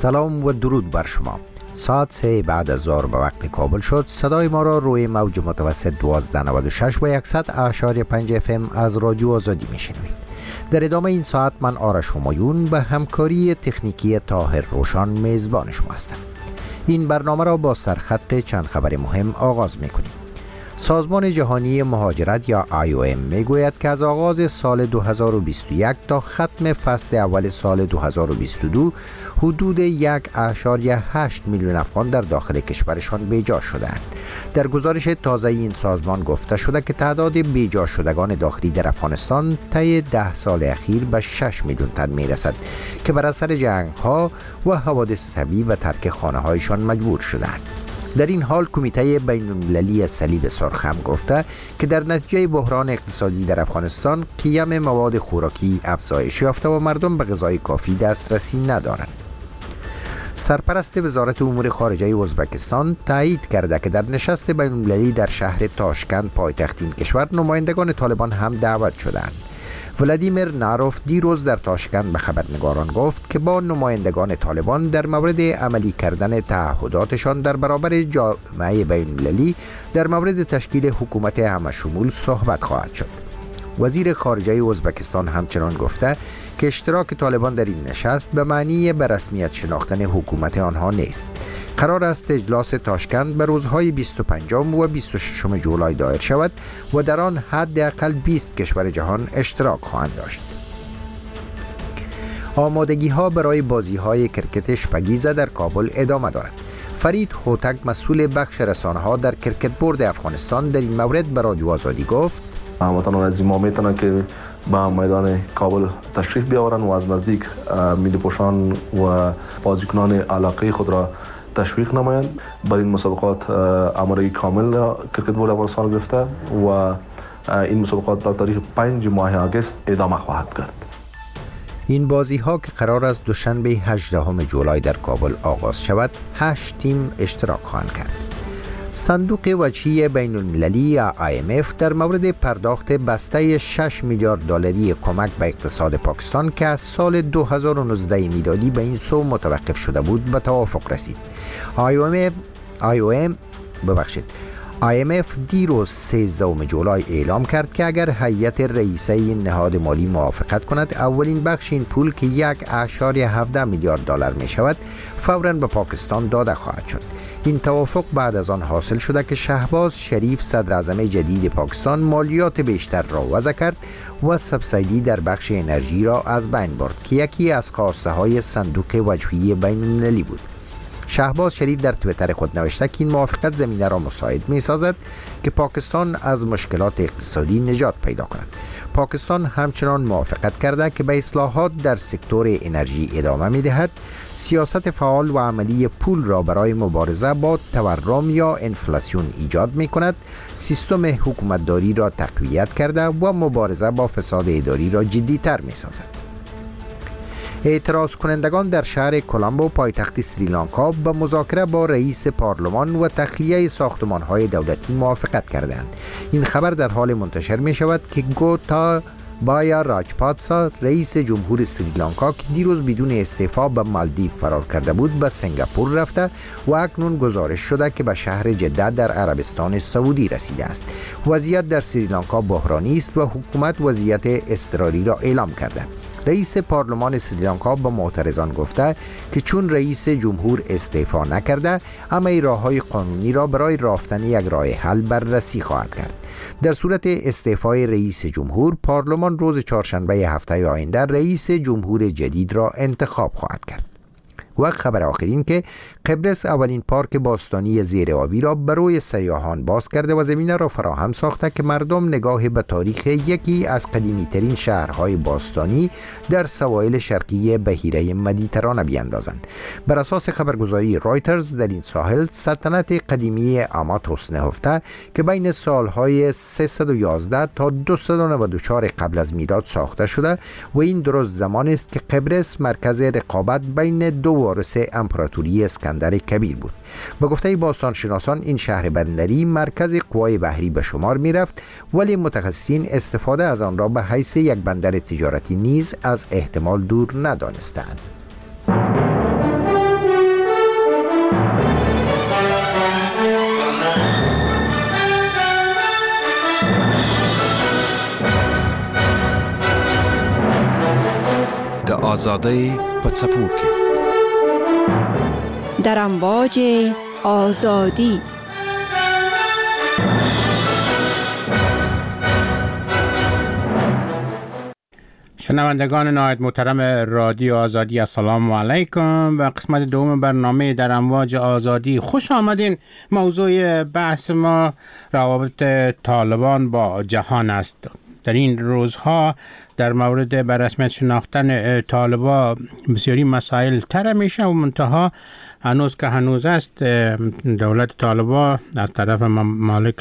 سلام و درود بر شما. ساعت 3 بعد از ظهر به وقت کابل شد. صدای ما را روی موج متوسط 1296 و 100.5 FM از رادیو آزادی میشنوید. در ادامه این ساعت من آرش همایون به همکاری تکنیکی طاهر روشان میزبان شما هستم. این برنامه را با سرخط چند خبر مهم آغاز میکنیم. سازمان جهانی مهاجرت یا IOM میگوید که از آغاز سال 2021 تا ختم فصل اول سال 2022 حدود 1.8 میلیون افغان در داخل کشورشان بیجا شدند. در گزارش تازه این سازمان گفته شده که تعداد بیجا شدگان داخلی در افغانستان طی 10 سال اخیر به 6 میلیون تن میرسد که بر اثر جنگ‌ها و حوادث طبیعی و ترک خانه‌هایشان مجبور شدند. در این حال کمیته بین‌المللی صلیب سرخ هم گفته که در نتیجه بحران اقتصادی در افغانستان قیم مواد خوراکی افزایش یافته و مردم به غذای کافی دسترسی ندارند. سرپرست وزارت امور خارجه ازبکستان تایید کرده که در نشست بین‌المللی در شهر تاشکند پایتخت این کشور نمایندگان طالبان هم دعوت شدند. ولادیمیر ناروف دیروز در تاشکند به خبرنگاران گفت که با نمایندگان طالبان در مورد عملی کردن تعهداتشان در برابر جامعه بین‌المللی در مورد تشکیل حکومت همه‌شمول صحبت خواهد شد. وزیر خارجه ازبکستان همچنان گفته که اشتراک طالبان در این نشست به معنی به رسمیت شناختن حکومت آنها نیست. قرار است اجلاس تاشکند به روزهای 25 و 26 جولای دایر شود و در آن حداقل 20 کشور جهان اشتراک خواهند داشت. آمادگی ها برای بازی های کرکت شپگیزه در کابل ادامه دارد. فرید هوتک مسئول بخش رسانه ها در کرکت بورد افغانستان در این مورد به رادیو آزادی گفت هموطنان از ما میتونن که به میدان کابل تشریف بیاورن و از نزدیک ملی پوشان و بازیکنان علاقه خود را تشویق نمایند. بر این مسابقات آمادگی کامل کرکت بورد افغانستان گرفته و این مسابقات تا تاریخ 5 ماه آگوست ادامه خواهد کرد. این بازی ها که قرار است دوشنبه 18 جولای در کابل آغاز شود 8 تیم اشتراک خواهند کرد. صندوق وجهی بین المللی یا IMF در مورد پرداخت بسته 6 میلیارد دلاری کمک به اقتصاد پاکستان که از سال 2019 میلادی به این سو متوقف شده بود به توافق رسید. IMF دیروز 13 جولای اعلام کرد که اگر هیئت رئیسه نهاد مالی موافقت کند اولین بخش این پول که 1.17 میلیارد دلار می شود فوراً به پاکستان داده خواهد شد. این توافق بعد از آن حاصل شده که شهباز شریف صدر اعظم جدید پاکستان مالیات بیشتر را وضع کرد و سبسیدی در بخش انرژی را از بین برد که یکی از خواسته های صندوق وجهی بین المللی بود. شهباز شریف در تویتر خود نوشته که این موافقت زمینه را مساعد می سازد که پاکستان از مشکلات اقتصادی نجات پیدا کند. پاکستان همچنان موافقت کرده که به اصلاحات در سکتور انرژی ادامه می دهد، سیاست فعال و عملی پول را برای مبارزه با تورم یا انفلاسیون ایجاد می کند، سیستم حکومتداری را تقویت کرده و مبارزه با فساد اداری را جدی‌تر می سازد. اعتراض کنندگان در شهر کولامبو پایتخت سریلانکا به مذاکره با رئیس پارلمان و تخلیه ساختمان‌های دولتی موافقت کردند. این خبر در حال منتشر می شود که گوتابایا راجپاتسا رئیس جمهور سریلانکا که دیروز بدون استعفا به مالدیو فرار کرده بود به سنگاپور رفته و اکنون گزارش شده که به شهر جده در عربستان سعودی رسیده است. وضعیت در سریلانکا بحرانی است و حکومت وضعیت اضطراری را اعلام کرده. رئیس پارلمان سریلانکا به معترضان گفته که چون رئیس جمهور استعفا نکرده همه راه‌های قانونی را برای یافتن یک راه حل بررسی خواهد کرد. در صورت استعفای رئیس جمهور پارلمان روز چهارشنبه هفته آینده رئیس جمهور جدید را انتخاب خواهد کرد. و خبر آخرین که قبرس اولین پارک باستانی زیرآبی را برای سیاحان باز کرده و زمینه را فراهم ساخته که مردم نگاه به تاریخ یکی از قدیمی ترین شهرهای باستانی در سواحل شرقی بحیره مدیترانه بیاندازند. بر اساس خبرگزاری رایترز در این ساحل سلطنت قدیمی آماتوس نهفته که بین سالهای 311 تا 294 قبل از میلاد ساخته شده و این درست زمان است که قبرس مرکز رقابت بین دو وارث امپراتوری اسکندر کبیر بود. به گفته باستانشناسان این شهر بندری مرکز قوای بحری به شمار می رفت، ولی متخصصین استفاده از آن را به حیث یک بندر تجارتی نیز از احتمال دور ندانستند. آزادی پڅپوکي در امواج آزادی. شنوندگان نهایت محترم رادیو آزادی، السلام علیکم. و قسمت دوم برنامه در امواج آزادی خوش آمدین. موضوع بحث ما روابط طالبان با جهان است. در این روزها در مورد به رسمیت شناختن طالبان بسیاری مسائل طرح میشه و منتها هنوز است دولت طالبان از طرف ممالک